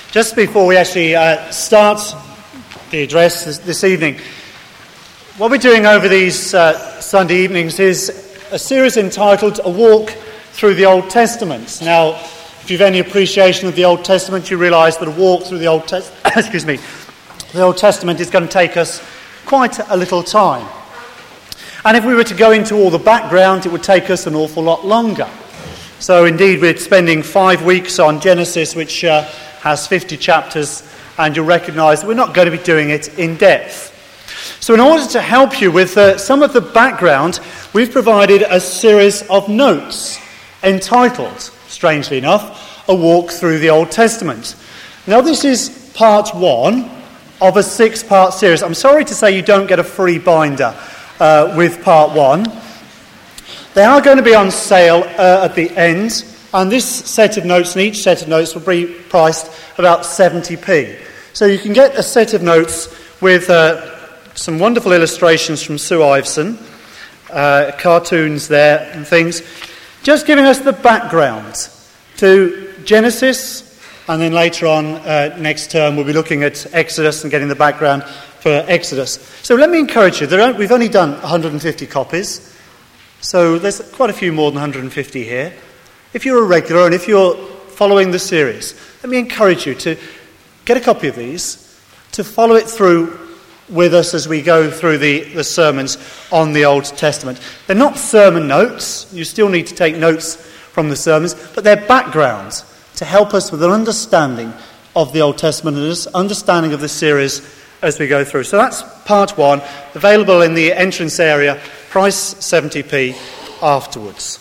Just before we actually start the address this evening, what we're doing over these Sunday evenings is a series entitled A Walk Through the Old Testament. Now, if you've any appreciation of the Old Testament, you realise that a walk through the Old the Old Testament is going to take us quite a little time. And if we were to go into all the background, it would take us an awful lot longer. So indeed, we're spending 5 weeks on Genesis, which has 50 chapters, and you'll recognise that we're not going to be doing it in depth. So in order to help you with some of the background, we've provided a series of notes entitled, strangely enough, A Walk Through the Old Testament. Now this is part 1 of a 6-part series. I'm sorry to say you don't get a free binder with part 1. They are going to be on sale at the end, and this set of notes and each set of notes will be priced about 70p. So you can get a set of notes with some wonderful illustrations from Sue Iveson, cartoons there and things, just giving us the background to Genesis, and then later on next term we'll be looking at Exodus and getting the background for Exodus. So let me encourage you, we've only done 150 copies, so there's quite a few more than 150 here. If you're a regular and if you're following the series, let me encourage you to get a copy of these, to follow it through with us as we go through the sermons on the Old Testament. They're not sermon notes. You still need to take notes from the sermons, but they're backgrounds to help us with an understanding of the Old Testament and an understanding of the series as we go through. So that's part 1, available in the entrance area, price 70p afterwards.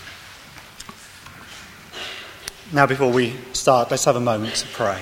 Now, before we start, let's have a moment to pray.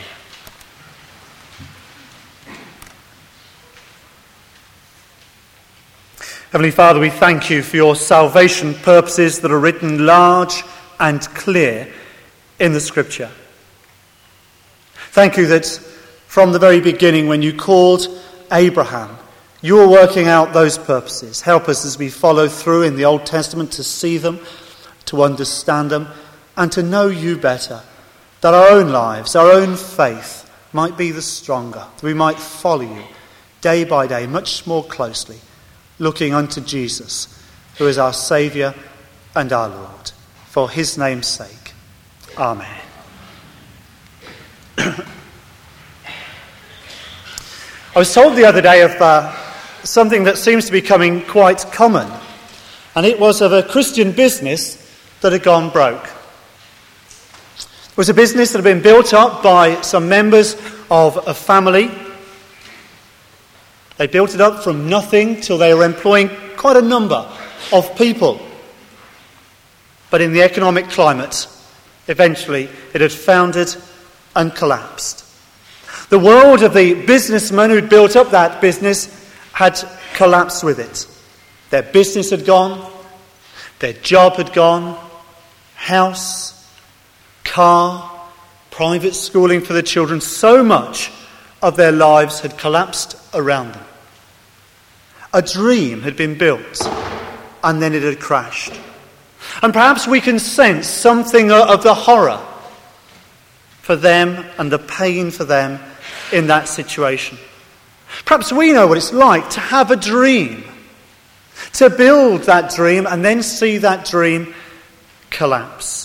Heavenly Father, we thank you for your salvation purposes that are written large and clear in the Scripture. Thank you that from the very beginning, when you called Abraham, you were working out those purposes. Help us as we follow through in the Old Testament to see them, to understand them, and to know you better, that our own lives, our own faith might be the stronger, that we might follow you day by day much more closely, looking unto Jesus, who is our Saviour and our Lord. For his name's sake. Amen. I was told the other day of something that seems to be becoming quite common, and it was of a Christian business that had gone broke. It was a business that had been built up by some members of a family. They built it up from nothing till they were employing quite a number of people. But in the economic climate, eventually it had foundered and collapsed. The world of the businessmen who'd built up that business had collapsed with it. Their business had gone, their job had gone, house, car, private schooling for the children, so much of their lives had collapsed around them. A dream had been built, and then it had crashed. And perhaps we can sense something of the horror for them and the pain for them in that situation. Perhaps we know what it's like to have a dream, to build that dream and then see that dream collapse.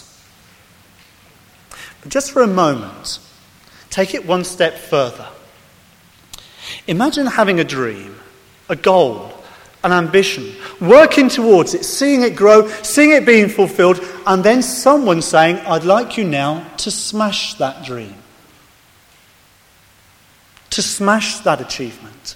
But just for a moment, take it one step further. Imagine having a dream, a goal, an ambition, working towards it, seeing it grow, seeing it being fulfilled, and then someone saying, I'd like you now to smash that dream, to smash that achievement.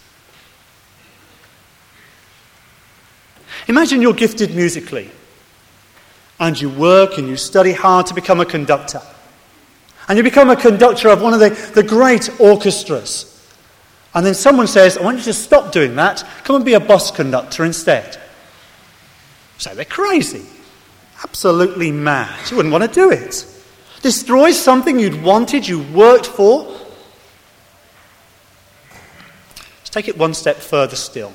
Imagine you're gifted musically, and you work and you study hard to become a conductor. And you become a conductor of one of the great orchestras. And then someone says, I want you to stop doing that. Come and be a bus conductor instead. So they're crazy. Absolutely mad. You wouldn't want to do it. Destroy something you'd wanted, you worked for. Let's take it one step further still.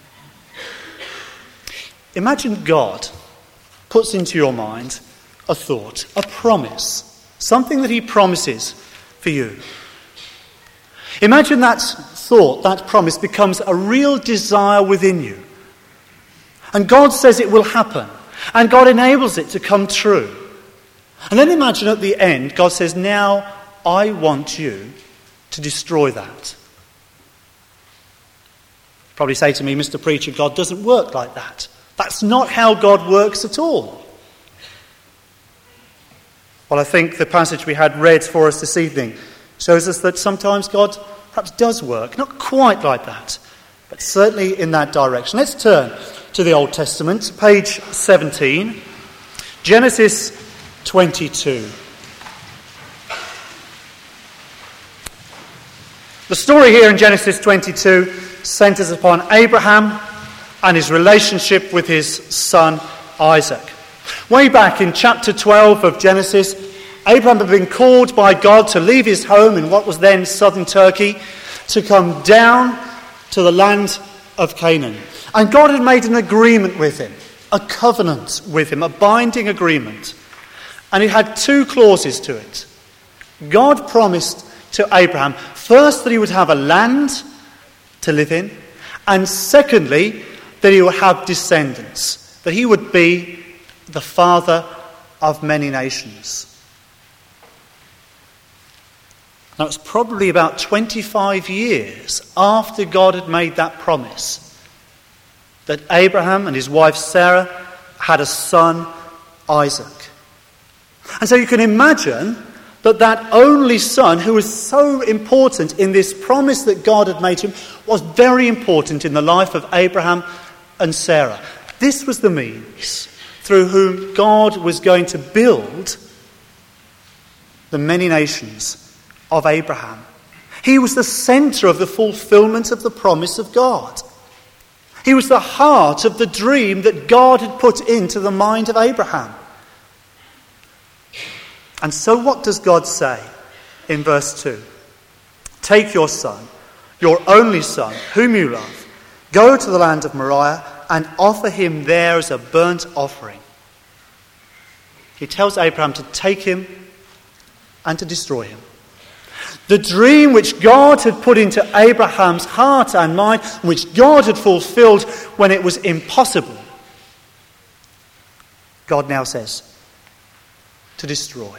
Imagine God puts into your mind a thought, a promise, something that he promises for you. Imagine that thought, that promise becomes a real desire within you. And God says it will happen. And God enables it to come true. And then imagine at the end, God says, now I want you to destroy that. Probably say to me, Mr. Preacher, God doesn't work like that. That's not how God works at all. Well, I think the passage we had read for us this evening shows us that sometimes God perhaps does work. Not quite like that, but certainly in that direction. Let's turn to the Old Testament, page 17, Genesis 22. The story here in Genesis 22 centres upon Abraham and his relationship with his son Isaac. Way back in chapter 12 of Genesis, Abraham had been called by God to leave his home in what was then southern Turkey to come down to the land of Canaan. And God had made an agreement with him, a covenant with him, a binding agreement. And it had two clauses to it. God promised to Abraham, first, that he would have a land to live in, and secondly, that he would have descendants, that he would be the father of many nations. Now, it's probably about 25 years after God had made that promise that Abraham and his wife Sarah had a son, Isaac. And so you can imagine that only son, who was so important in this promise that God had made to him, was very important in the life of Abraham and Sarah. This was the means through whom God was going to build the many nations of Abraham. He was the centre of the fulfilment of the promise of God. He was the heart of the dream that God had put into the mind of Abraham. And so what does God say in verse 2? Take your son, your only son, whom you love, go to the land of Moriah and offer him there as a burnt offering. He tells Abraham to take him and to destroy him. The dream which God had put into Abraham's heart and mind, which God had fulfilled when it was impossible, God now says to destroy.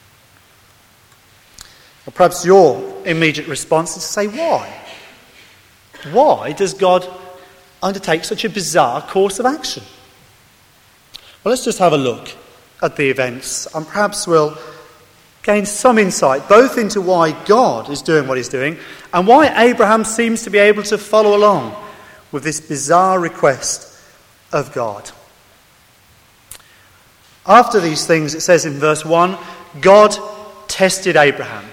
Well, perhaps your immediate response is to say, why? Why does God undertake such a bizarre course of action? Well, let's just have a look at the events, and perhaps we'll gain some insight both into why God is doing what he's doing and why Abraham seems to be able to follow along with this bizarre request of God. After these things, it says in verse 1, God tested Abraham.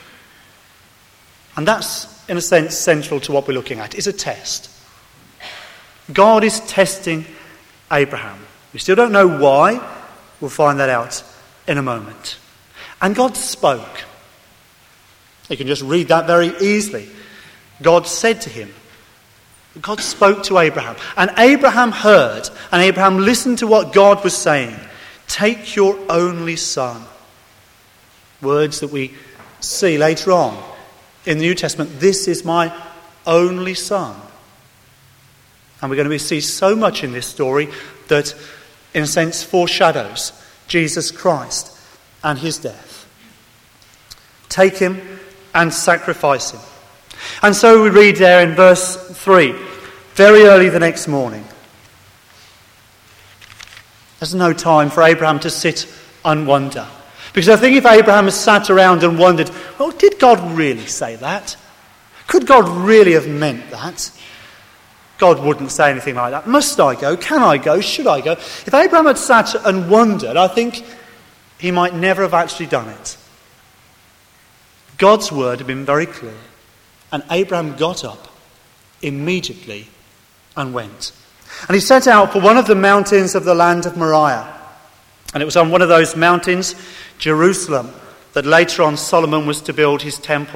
And that's, in a sense, central to what we're looking at. It's a test. God is testing Abraham. We still don't know why. We'll find that out in a moment. And God spoke. You can just read that very easily. God said to him. God spoke to Abraham. And Abraham heard. And Abraham listened to what God was saying. Take your only son. Words that we see later on in the New Testament. This is my only son. And we're going to see so much in this story that, in a sense, foreshadows Jesus Christ and his death. Take him and sacrifice him. And so we read there in verse 3, very early the next morning. There's no time for Abraham to sit and wonder. Because I think if Abraham had sat around and wondered, well, did God really say that? Could God really have meant that? God wouldn't say anything like that. Must I go? Can I go? Should I go? If Abraham had sat and wondered, I think he might never have actually done it. God's word had been very clear. And Abraham got up immediately and went. And he set out for one of the mountains of the land of Moriah. And it was on one of those mountains, Jerusalem, that later on Solomon was to build his temple.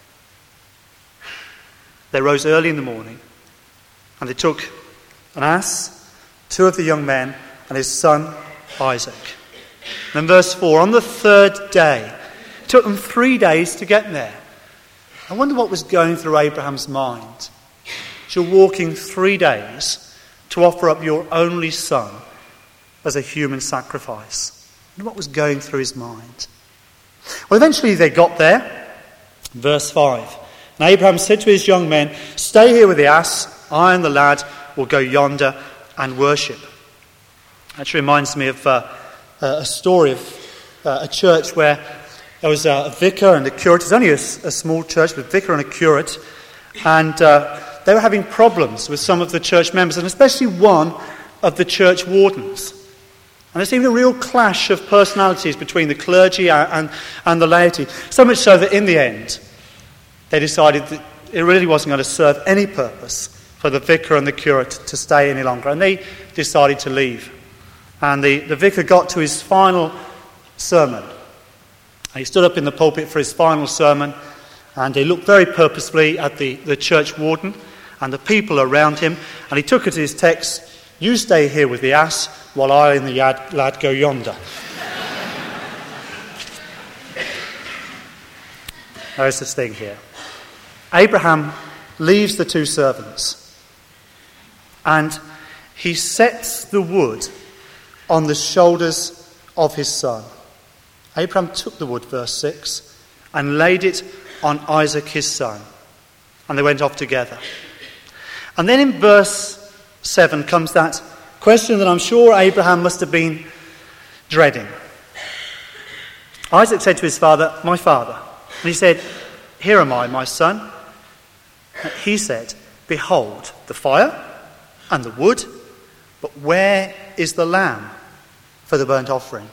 They rose early in the morning, and they took an ass, two of the young men, and his son Isaac. And in verse 4, on the third day, it took them 3 days to get there. I wonder what was going through Abraham's mind. You're walking 3 days to offer up your only son as a human sacrifice. I wonder what was going through his mind. Well, eventually they got there. Verse 5. And Abraham said to his young men, "Stay here with the ass. I and the lad will go yonder and worship." Actually reminds me of a story of a church where there was a vicar and a curate. It was only a small church with a vicar and a curate. And they were having problems with some of the church members, and especially one of the church wardens. And there seemed a real clash of personalities between the clergy and the laity. So much so that in the end, they decided that it really wasn't going to serve any purpose for the vicar and the curate to stay any longer. And they decided to leave. And the vicar got to his final sermon. And he stood up in the pulpit for his final sermon. And he looked very purposefully at the church warden and the people around him. And he took it as his text, "You stay here with the ass while I and the lad go yonder." There's this thing here. Abraham leaves the two servants and he sets the wood on the shoulders of his son. Abraham took the wood, verse 6, and laid it on Isaac his son. And they went off together. And then in verse 7 comes that question that I'm sure Abraham must have been dreading. Isaac said to his father, "My father." And he said, "Here am I, my son." He said, "Behold, the fire and the wood, but where is the lamb for the burnt offering?"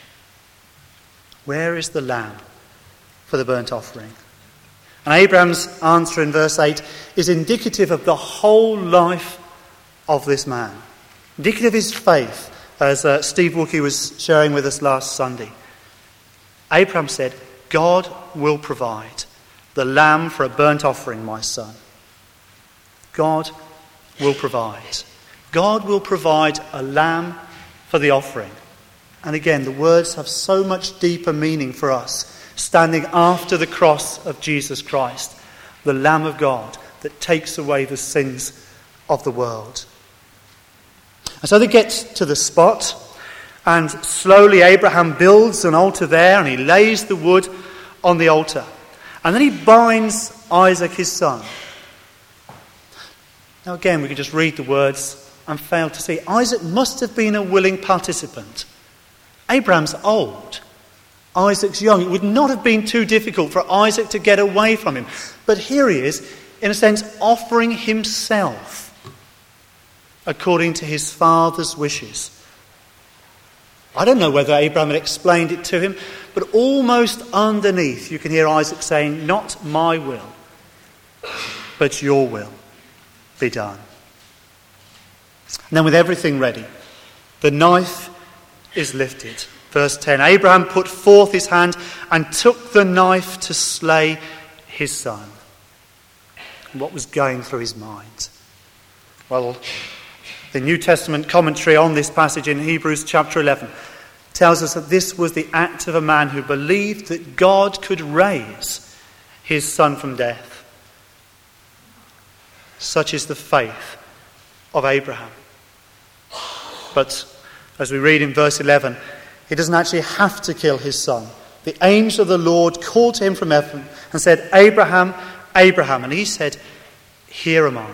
Where is the lamb for the burnt offering? And Abraham's answer in verse 8 is indicative of the whole life of this man. Indicative of his faith, as Steve Wookey was sharing with us last Sunday. Abraham said, "God will provide the lamb for a burnt offering, my son." God will provide. God will provide a lamb for the offering. And again, the words have so much deeper meaning for us, standing after the cross of Jesus Christ, the Lamb of God that takes away the sins of the world. And so they get to the spot, and slowly Abraham builds an altar there, and he lays the wood on the altar. And then he binds Isaac, his son. Now again, we can just read the words and fail to see. Isaac must have been a willing participant. Abraham's old. Isaac's young. It would not have been too difficult for Isaac to get away from him. But here he is, in a sense, offering himself according to his father's wishes. I don't know whether Abraham had explained it to him, but almost underneath you can hear Isaac saying, "Not my will, but your will be done." And then with everything ready, the knife is lifted. Verse 10, Abraham put forth his hand and took the knife to slay his son. What was going through his mind? Well, the New Testament commentary on this passage in Hebrews chapter 11 tells us that this was the act of a man who believed that God could raise his son from death. Such is the faith of Abraham. But as we read in verse 11, he doesn't actually have to kill his son. The angel of the Lord called to him from heaven and said, "Abraham, Abraham." And he said, "Here am I."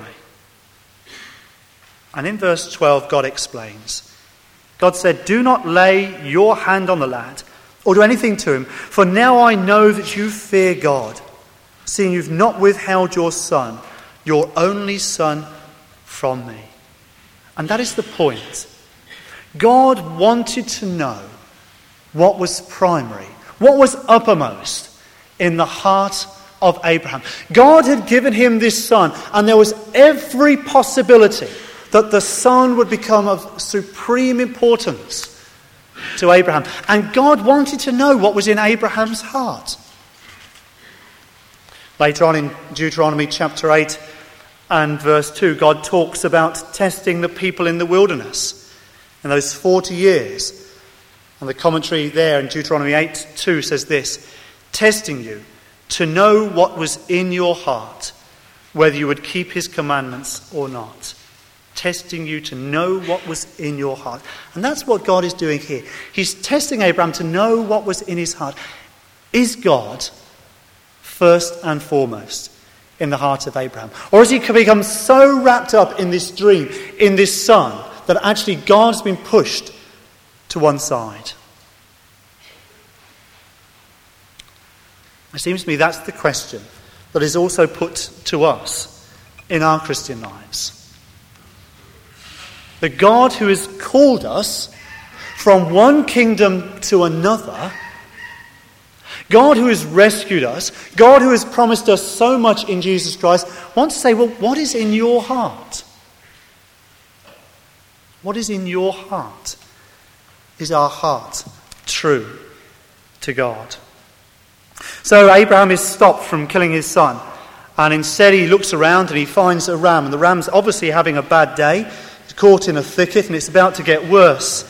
And in verse 12, God explains. God said, "Do not lay your hand on the lad or do anything to him, for now I know that you fear God, seeing you've not withheld your son, your only son, from me." And that is the point. God wanted to know what was primary, what was uppermost in the heart of Abraham. God had given him this son, and there was every possibility that the son would become of supreme importance to Abraham. And God wanted to know what was in Abraham's heart. Later on in Deuteronomy chapter 8 and verse 2, God talks about testing the people in the wilderness in those 40 years. And the commentary there in Deuteronomy 8:2 says this, "Testing you to know what was in your heart, whether you would keep his commandments or not. Testing you to know what was in your heart. And that's what God is doing here. He's testing Abraham to know what was in his heart. Is God first and foremost in the heart of Abraham? Or has he become so wrapped up in this dream, in this son, that actually God's been pushed to one side? It seems to me that's the question that is also put to us in our Christian lives. The God who has called us from one kingdom to another, God who has rescued us, God who has promised us so much in Jesus Christ, wants to say, well, what is in your heart? What is in your heart? Is our heart true to God? So Abraham is stopped from killing his son, and instead he looks around and he finds a ram, and the ram's obviously having a bad day. It's caught in a thicket and it's about to get worse.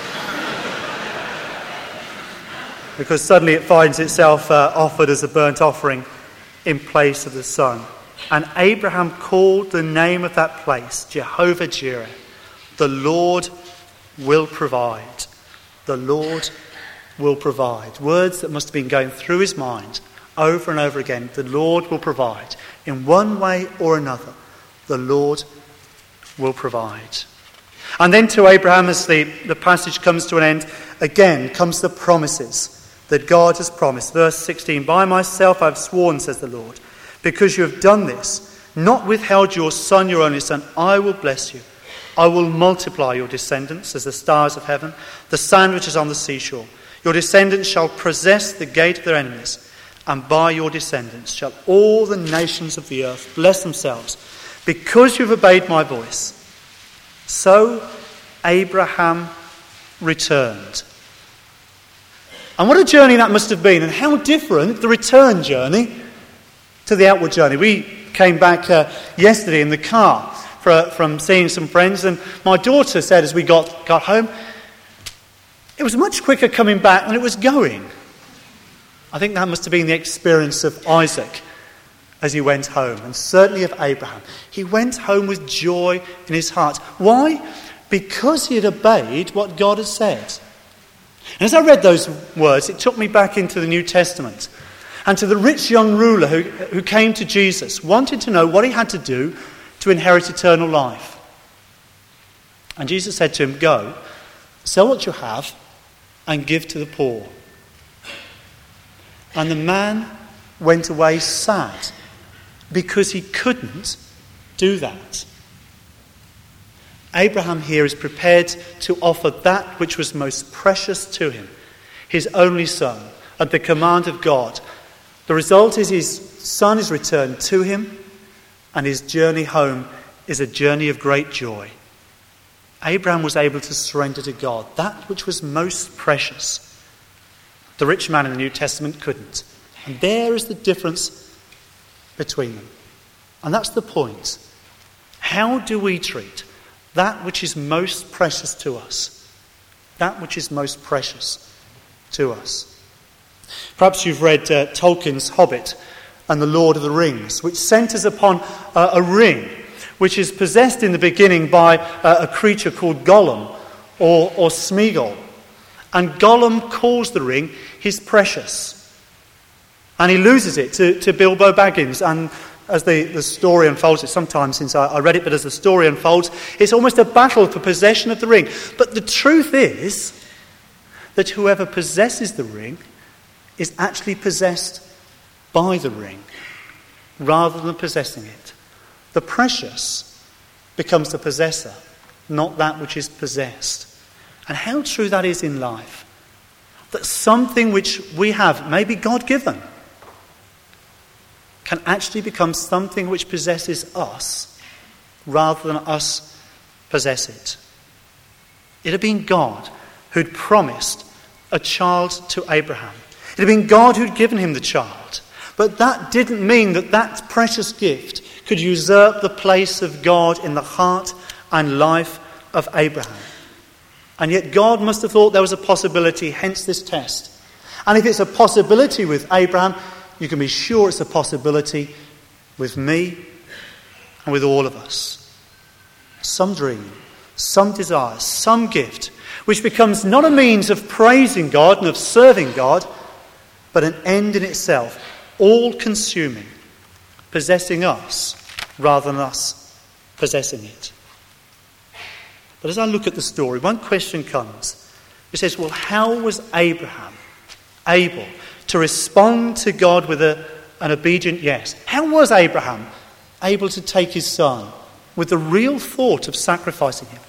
Because suddenly it finds itself offered as a burnt offering in place of the son. And Abraham called the name of that place Jehovah Jireh. The Lord will provide. The Lord will provide. Words that must have been going through his mind over and over again. The Lord will provide. In one way or another, the Lord will provide. And then to Abraham, as the passage comes to an end, again comes the promises that God has promised. Verse 16, by myself I have sworn, says the Lord, because you have done this, not withheld your son, your only son, I will bless you. I will multiply your descendants as the stars of heaven, the sand which is on the seashore. Your descendants shall possess the gate of their enemies, and by your descendants shall all the nations of the earth bless themselves, because you have obeyed my voice. So Abraham returned. And what a journey that must have been, and how different the return journey to the outward journey. We came back yesterday in the car from seeing some friends, and my daughter said as we got home, it was much quicker coming back than it was going. I think that must have been the experience of Isaac as he went home, and certainly of Abraham. He went home with joy in his heart. Why? Because he had obeyed what God had said. And as I read those words, it took me back into the New Testament and to the rich young ruler who came to Jesus, wanted to know what he had to do to inherit eternal life. And Jesus said to him, go, sell what you have and give to the poor. And the man went away sad because he couldn't do that. Abraham here is prepared to offer that which was most precious to him, his only son, at the command of God. The result is his son is returned to him, and his journey home is a journey of great joy. Abraham was able to surrender to God that which was most precious. The rich man in the New Testament couldn't. And there is the difference between them. And that's the point. How do we treat that which is most precious to us? That which is most precious to us. Perhaps you've read Tolkien's Hobbit and The Lord of the Rings, which centres upon a ring which is possessed in the beginning by a creature called Gollum or Smeagol. And Gollum calls the ring his precious. And he loses it to Bilbo Baggins. And as the story unfolds, it's sometimes since I read it, but as the story unfolds, it's almost a battle for possession of the ring. But the truth is that whoever possesses the ring is actually possessed by the ring, rather than possessing it. The precious becomes the possessor, not that which is possessed. And how true that is in life. That something which we have, maybe God-given, can actually become something which possesses us rather than us possess it. It had been God who'd promised a child to Abraham. It had been God who'd given him the child. But that didn't mean that that precious gift could usurp the place of God in the heart and life of Abraham. And yet God must have thought there was a possibility, hence this test. And if it's a possibility with Abraham, you can be sure it's a possibility with me and with all of us. Some dream, some desire, some gift, which becomes not a means of praising God and of serving God, but an end in itself, all-consuming, possessing us rather than us possessing it. But as I look at the story, one question comes. It says, well, how was Abraham able to respond to God with an obedient yes? How was Abraham able to take his son with the real thought of sacrificing him?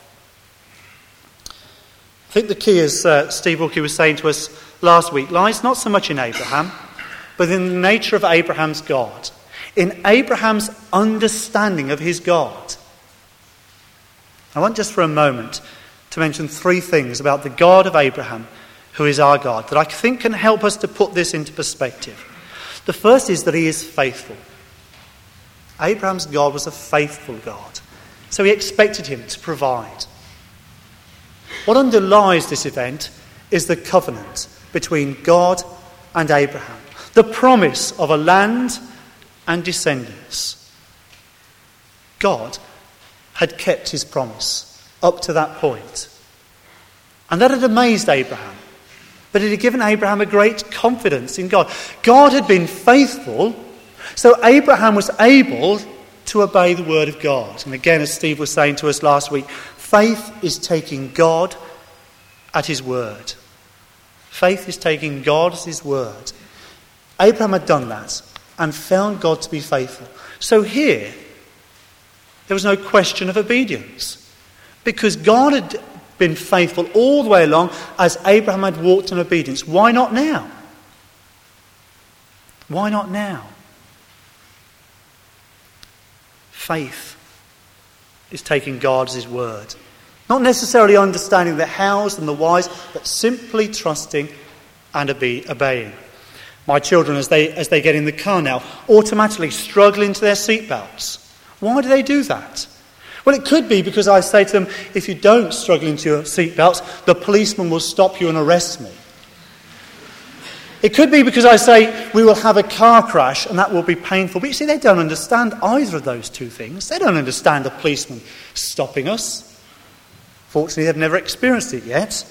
I think the key, as Steve Wilkie was saying to us last week, lies not so much in Abraham, but in the nature of Abraham's God, in Abraham's understanding of his God. I want just for a moment to mention three things about the God of Abraham, who is our God, that I think can help us to put this into perspective. The first is that he is faithful. Abraham's God was a faithful God, so he expected him to provide. What underlies this event is the covenant between God and Abraham, the promise of a land and descendants. God had kept his promise up to that point. And that had amazed Abraham. But it had given Abraham a great confidence in God. God had been faithful, so Abraham was able to obey the word of God. And again, as Steve was saying to us last week, faith is taking God at his word. Faith is taking God at his word. Abraham had done that and found God to be faithful. So here, there was no question of obedience, because God had been faithful all the way along as Abraham had walked in obedience. Why not now? Why not now? Faith is taking God as his word. Not necessarily understanding the hows and the whys, but simply trusting and obeying. My children, as they get in the car now, automatically struggle into their seatbelts. Why do they do that? Well, it could be because I say to them, if you don't struggle into your seatbelts, the policeman will stop you and arrest me. It could be because I say, we will have a car crash and that will be painful. But you see, they don't understand either of those two things. They don't understand a policeman stopping us. Fortunately, they've never experienced it yet.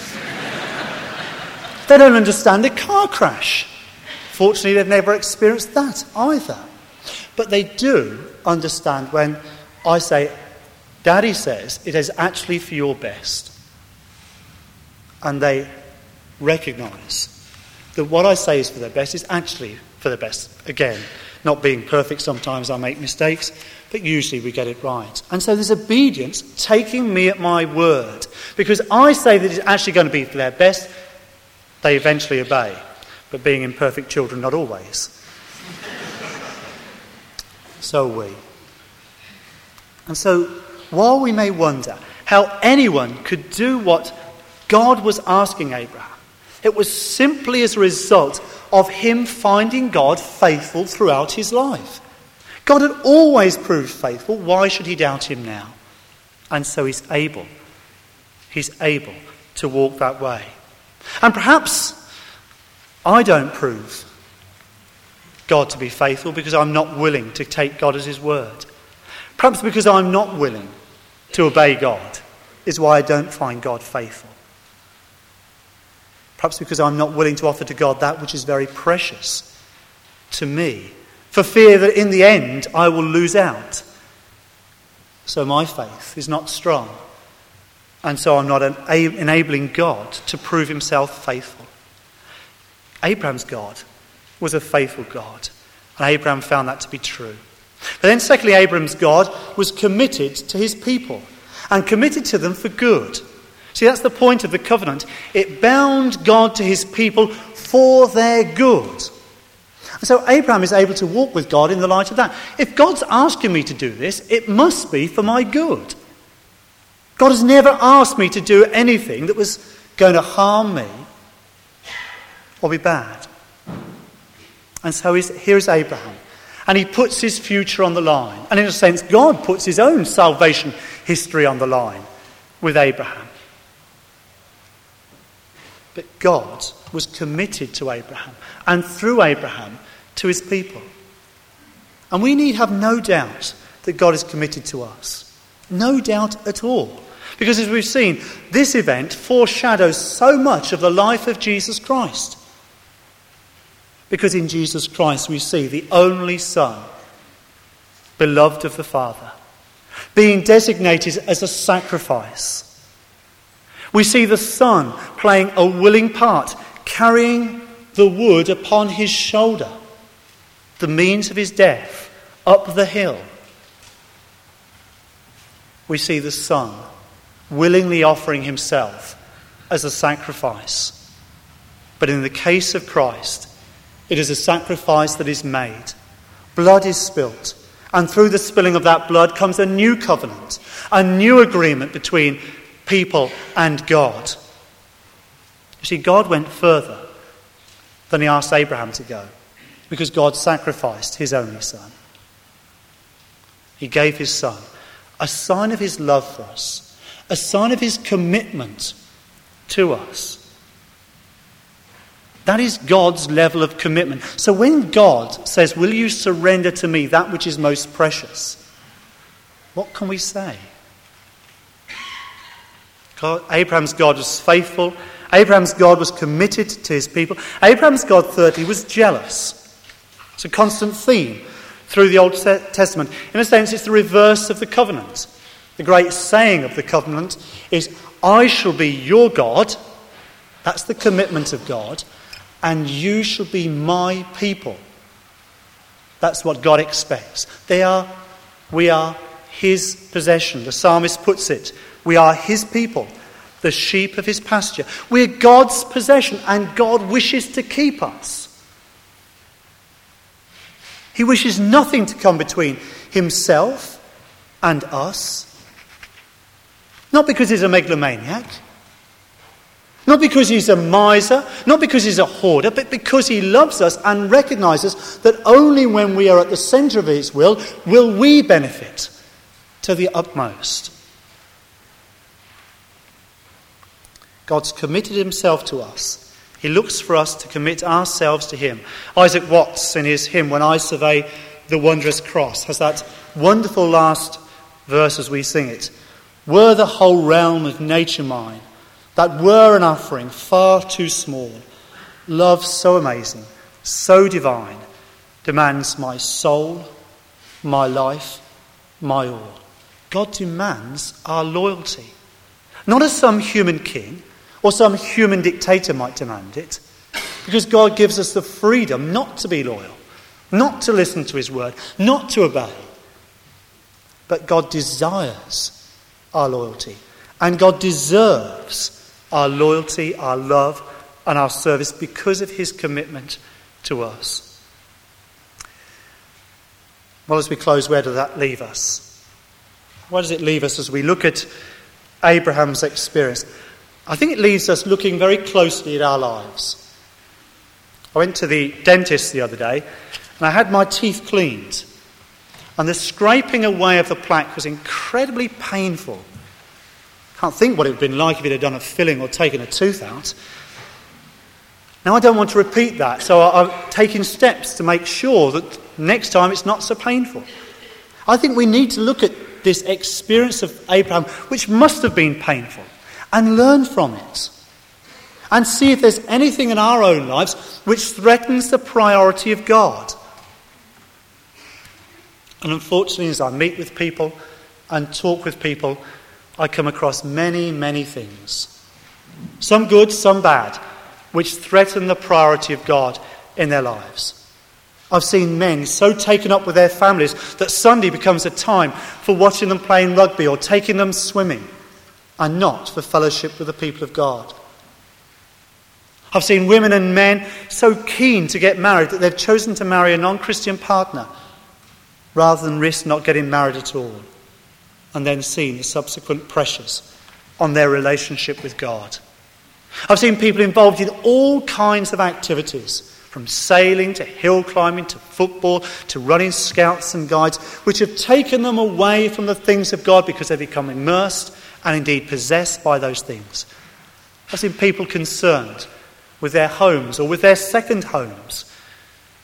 They don't understand a car crash. Fortunately, they've never experienced that either. But they do understand when I say, Daddy says it is actually for your best. And they recognise that what I say is for their best is actually for their best. Again, not being perfect, sometimes I make mistakes, but usually we get it right. And so there's obedience taking me at my word. Because I say that it's actually going to be for their best, they eventually obey. But being imperfect children, not always. So are we. And so, while we may wonder how anyone could do what God was asking Abraham, it was simply as a result of him finding God faithful throughout his life. God had always proved faithful. Why should he doubt him now? And so he's able to walk that way. And perhaps I don't prove God to be faithful because I'm not willing to take God as his word. Perhaps because I'm not willing to obey God is why I don't find God faithful. Perhaps because I'm not willing to offer to God that which is very precious to me, for fear that in the end I will lose out. So my faith is not strong, and so I'm not enabling God to prove himself faithful. Abraham's God was a faithful God, and Abraham found that to be true. But then secondly, Abraham's God was committed to his people, and committed to them for good. See, that's the point of the covenant. It bound God to his people for their good. And so Abraham is able to walk with God in the light of that. If God's asking me to do this, it must be for my good. God has never asked me to do anything that was going to harm me or be bad. And so here is Abraham. And he puts his future on the line. And in a sense, God puts his own salvation history on the line with Abraham. But God was committed to Abraham. And through Abraham, to his people. And we need have no doubt that God is committed to us. No doubt at all. Because as we've seen, this event foreshadows so much of the life of Jesus Christ. Because in Jesus Christ we see the only Son, beloved of the Father, being designated as a sacrifice. We see the Son playing a willing part, carrying the wood upon his shoulder, the means of his death, up the hill. We see the Son willingly offering himself as a sacrifice. But in the case of Christ, it is a sacrifice that is made. Blood is spilt, and through the spilling of that blood comes a new covenant, a new agreement between people and God. You see, God went further than he asked Abraham to go, because God sacrificed his only Son. He gave his Son, a sign of his love for us, a sign of his commitment to us. That is God's level of commitment. So when God says, "Will you surrender to me that which is most precious?" what can we say? Abraham's God was faithful. Abraham's God was committed to his people. Abraham's God, thirdly, was jealous. It's a constant theme through the Old Testament. In a sense, it's the reverse of the covenant. The great saying of the covenant is, "I shall be your God." That's the commitment of God. "And you shall be my people." That's what God expects. We are his possession. The psalmist puts it. We are his people, the sheep of his pasture. We're God's possession, and God wishes to keep us. He wishes nothing to come between himself and us. Not because he's a megalomaniac, not because he's a miser, not because he's a hoarder, but because he loves us and recognises that only when we are at the centre of his will we benefit to the utmost. God's committed himself to us. He looks for us to commit ourselves to him. Isaac Watts, in his hymn, "When I Survey the Wondrous Cross," has that wonderful last verse as we sing it. "Were the whole realm of nature mine, that were an offering far too small, love so amazing, so divine, demands my soul, my life, my all." God demands our loyalty. Not as some human king or some human dictator might demand it, because God gives us the freedom not to be loyal, not to listen to his word, not to obey. But God desires our loyalty, and God deserves our loyalty, our love, and our service because of his commitment to us. Well, as we close, where does that leave us? Where does it leave us as we look at Abraham's experience? I think it leaves us looking very closely at our lives. I went to the dentist the other day and I had my teeth cleaned, and the scraping away of the plaque was incredibly painful. Can't think what it would have been like if it had done a filling or taken a tooth out. Now, I don't want to repeat that, so I've taken steps to make sure that next time it's not so painful. I think we need to look at this experience of Abraham, which must have been painful, and learn from it. And see if there's anything in our own lives which threatens the priority of God. And unfortunately, as I meet with people and talk with people, I come across many, many things, some good, some bad, which threaten the priority of God in their lives. I've seen men so taken up with their families that Sunday becomes a time for watching them playing rugby or taking them swimming, and not for fellowship with the people of God. I've seen women and men so keen to get married that they've chosen to marry a non-Christian partner rather than risk not getting married at all, and then seen the subsequent pressures on their relationship with God. I've seen people involved in all kinds of activities, from sailing to hill climbing to football to running scouts and guides, which have taken them away from the things of God because they become immersed and indeed possessed by those things. I've seen people concerned with their homes or with their second homes,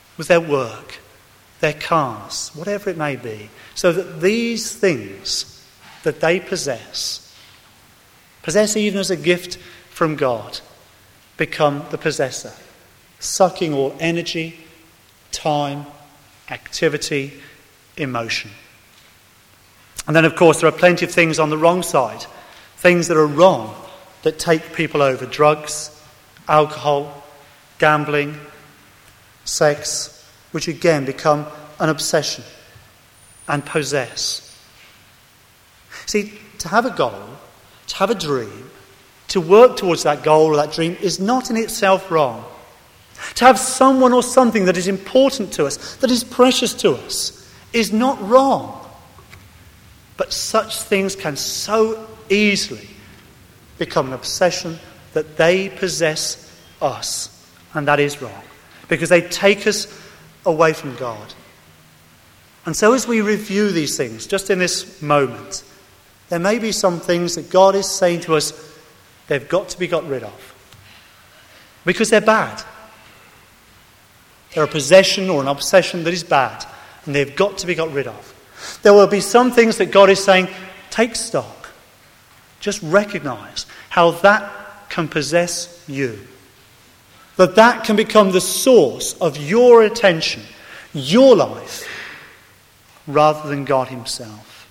with their work, their cars, whatever it may be, so that these things that they possess even as a gift from God, become the possessor, sucking all energy, time, activity, emotion. And then, of course, there are plenty of things on the wrong side, things that are wrong, that take people over: drugs, alcohol, gambling, sex, which again become an obsession and possess. See, to have a goal, to have a dream, to work towards that goal or that dream is not in itself wrong. To have someone or something that is important to us, that is precious to us, is not wrong. But such things can so easily become an obsession that they possess us, and that is wrong, because they take us away from God. And so as we review these things, just in this moment, there may be some things that God is saying to us, they've got to be got rid of, because they're bad. They're a possession or an obsession that is bad, and they've got to be got rid of. There will be some things that God is saying, take stock. Just recognise how that can possess you. That can become the source of your attention, your life, rather than God himself.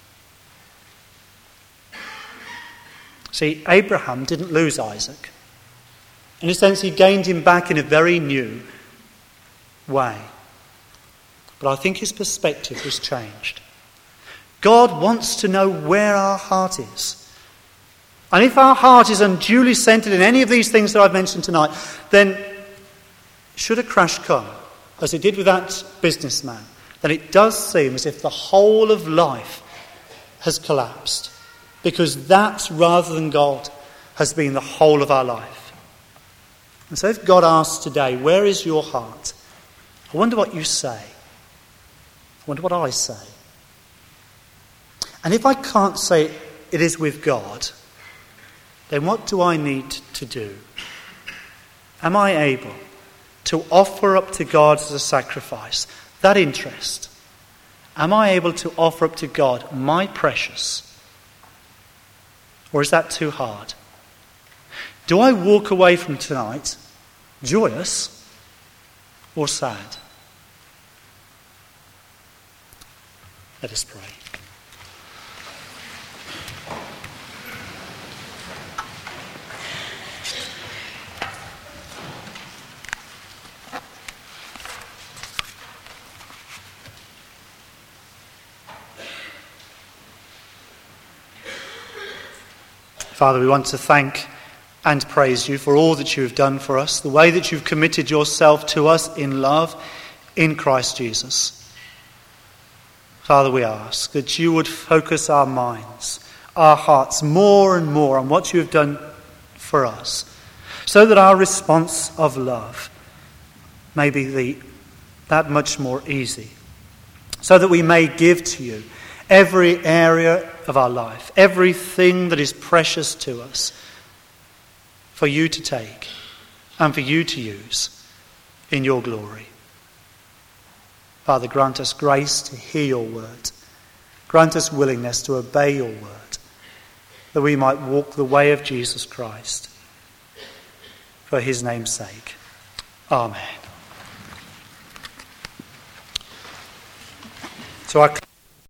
See, Abraham didn't lose Isaac. In a sense, he gained him back in a very new way. But I think his perspective was changed. God wants to know where our heart is. And if our heart is unduly centred in any of these things that I've mentioned tonight, then should a crash come, as it did with that businessman, then it does seem as if the whole of life has collapsed. Because that, rather than God, has been the whole of our life. And so if God asks today, where is your heart? I wonder what you say. I wonder what I say. And if I can't say it is with God, then what do I need to do? Am I able to offer up to God as a sacrifice that interest? Am I able to offer up to God my precious? Or is that too hard? Do I walk away from tonight joyous or sad? Let us pray. Father, we want to thank and praise you for all that you have done for us, the way that you've committed yourself to us in love in Christ Jesus. Father, we ask that you would focus our minds, our hearts more and more on what you have done for us, so that our response of love may be that much more easy, so that we may give to you every area of our life, everything that is precious to us, for you to take and for you to use in your glory. Father, grant us grace to hear your word. Grant us willingness to obey your word, that we might walk the way of Jesus Christ. For his name's sake. Amen. So